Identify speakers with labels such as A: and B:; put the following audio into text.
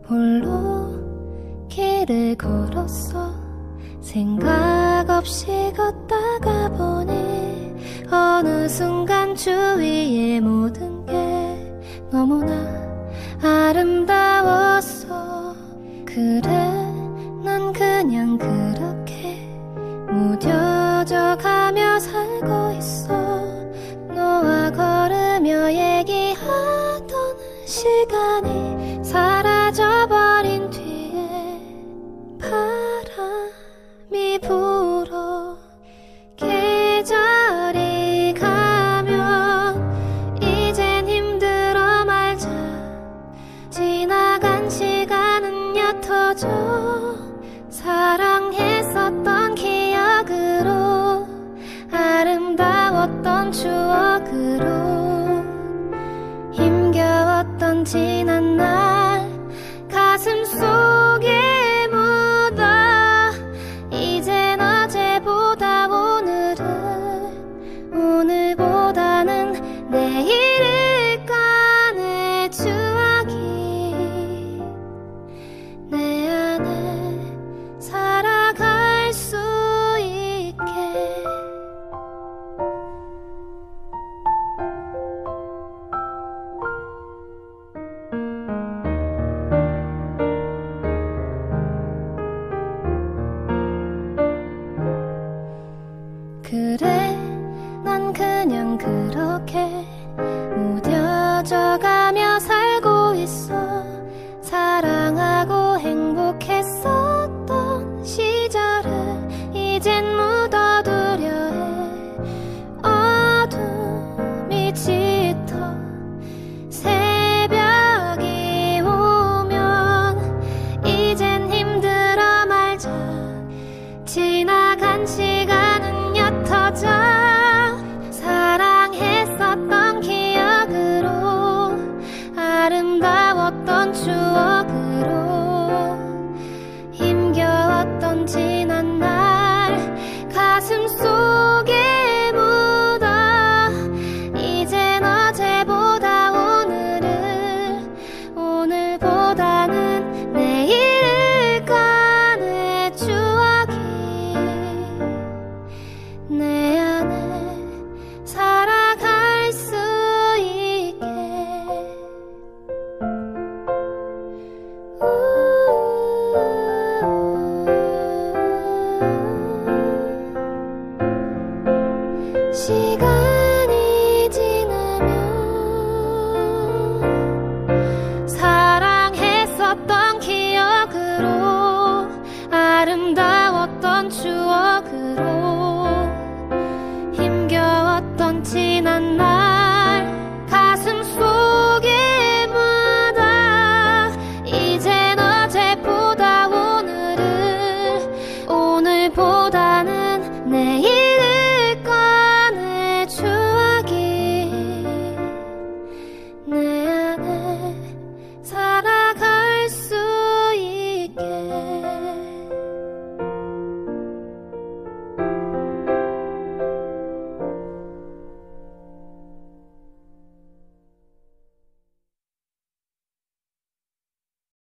A: 홀로 길을 걸었어. 생각 없이 걷다가 보니 어느 순간 주위의 모든 게 너무나 아름다웠어. 그래 난 그냥 그렇게 무뎌져 가며 살고 있어. 너와 걸으며 얘기하던 시간이 사라져버린 뒤에 바람이 불어 계절이 가면 이젠 힘들어 말자. 지나간 시간은 옅어져 사랑했었던 기억으로 아름다웠던 추억으로 힘겨웠던 지난 날 가슴 속에 묻어. 이젠 어제보다 오늘보다는 내일일까. 내 추억이 내 안에 살아갈 수 있게. 그래 난 그냥 그렇게 무뎌져 가며 살고 있어. 사랑하고 행복했었던 시절을 이젠 묻어두려 해. 어둠이 짙어 새벽이 오면 이젠 힘들어 말자. 지나간 시간은 옅어져 사랑했었던 기억으로 아름다웠던 추억으로 힘겨웠던 지난 날 가슴 속에 묻어. 이젠 어제보다 오늘보다는 내일일까. 내 추억이 내 안에 살아갈 수 있게. 시간이 지나면 사랑했었던 기억으로 아름다웠던 추억으로 힘겨웠던 지난 날